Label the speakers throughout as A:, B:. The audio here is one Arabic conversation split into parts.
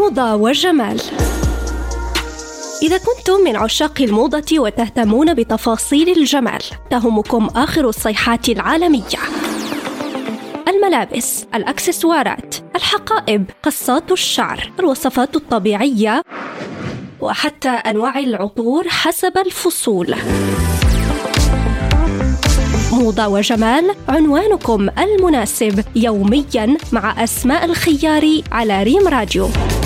A: موضة وجمال. إذا كنتم من عشاق الموضة وتهتمون بتفاصيل الجمال، تهمكم آخر الصيحات العالمية: الملابس، الأكسسوارات، الحقائب، قصات الشعر، الوصفات الطبيعية، وحتى أنواع العطور حسب الفصول. موضة وجمال، عنوانكم المناسب يومياً مع أسماء الخياري على ريم راديو.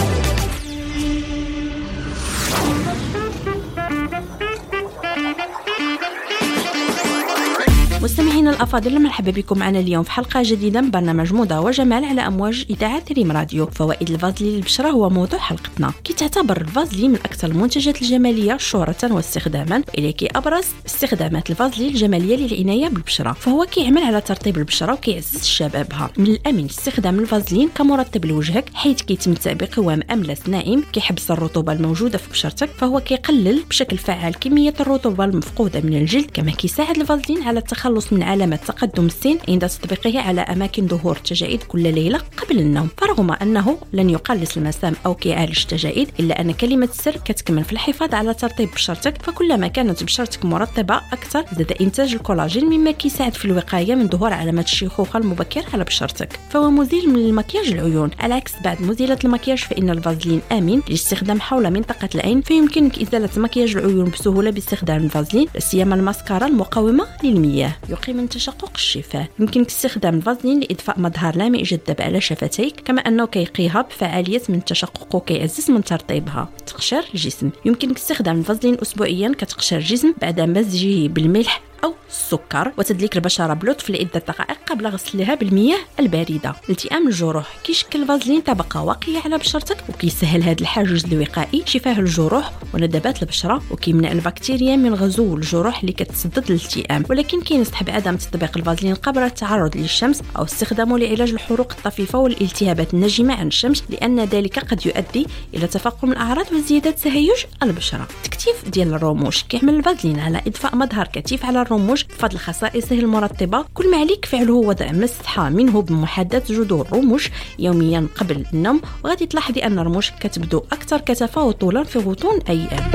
B: مستمعينا الأفاضل، مرحبا بكم معنا اليوم في حلقة جديدة من برنامج موضة وجمال على أمواج إذاعة ريم راديو. فوائد الفازلين للبشرة هو موضوع حلقتنا. كي تعتبر الفازلين من أكثر المنتجات الجمالية شهرة واستخداما، وإليكي أبرز استخدامات الفازلين الجمالية للعناية بالبشرة، فهو كيعمل على ترطيب البشرة وكيعزز شبابها. من الأمن استخدام الفازلين كمرطب لوجهك، حيث كيتمتع بقوام أملس ناعم كيحبس الرطوبة الموجودة في بشرتك، فهو كيقلل بشكل فعال كمية الرطوبة المفقودة من الجلد. كما كيساعد الفازلين على التخلص من علامات تقدم السن عند تطبيقه على أماكن ظهور التجاعيد كل ليلة قبل النوم. فرغم أنه لن يقلص المسام أو كيعالج التجاعيد، إلا أن كلمة السر كتكمن في الحفاظ على ترطيب بشرتك. فكلما كانت بشرتك مرطبة أكثر، زاد إنتاج الكولاجين، مما كيساعد في الوقاية من ظهور علامات الشيخوخة المبكرة على بشرتك. فهو مزيل من المكياج العيون. على عكس بعض مزيلات المكياج، فإن الفازلين آمن للاستخدام حول منطقة العين، فيمكنك إزالة مكياج العيون بسهولة باستخدام الفازلين، لا سيما الماسكارا المقاومة للمياه. يقي من تشقق الشفاه. يمكنك استخدام الفازلين لإضفاء مظهر لامع جذاب على شفتيك، كما أنه كيقيها بفعالية من التشقق وكيعزز من ترطيبها. تقشير الجسم. يمكنك استخدام الفازلين أسبوعيا كتقشير الجسم بعد مزجه بالملح أو السكر، وتدليك البشرة بلطف لعدة دقائق قبل غسلها بالمياه الباردة. التئام الجروح. كيشكل الفازلين طبقة واقية على بشرتك، وكيسهل هذا الحاجز الوقائي شفاه الجروح وندبات البشرة، وكيمنع البكتيريا من غزو الجروح اللي كتسبب الالتئام. ولكن كينصح بعدم تطبيق الفازلين قبل التعرض للشمس أو استخدامه لعلاج الحروق الطفيفة والالتهابات الناجمة عن الشمس، لأن ذلك قد يؤدي إلى تفاقم الأعراض وزيادة تهيج البشرة. تكثيف ديال الرموش. كيعمل الفازلين على إضفاء مظهر كثيف على الرموش بفضل خصائصه المرطبة. كل ما عليك فعله هو وضع مسحة منه بمحاذاة جذور الرموش يوميا قبل النوم، وغادي تلاحظي أن رموشك كتبدو أكثر كثافة وطولا في غضون أيام.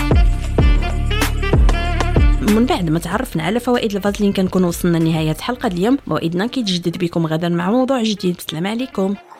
B: من بعد ما تعرفنا على فوائد الفازلين، كنكون وصلنا لنهاية حلقة اليوم. موعدنا كيتجدد بكم غدا مع موضوع جديد. السلام عليكم.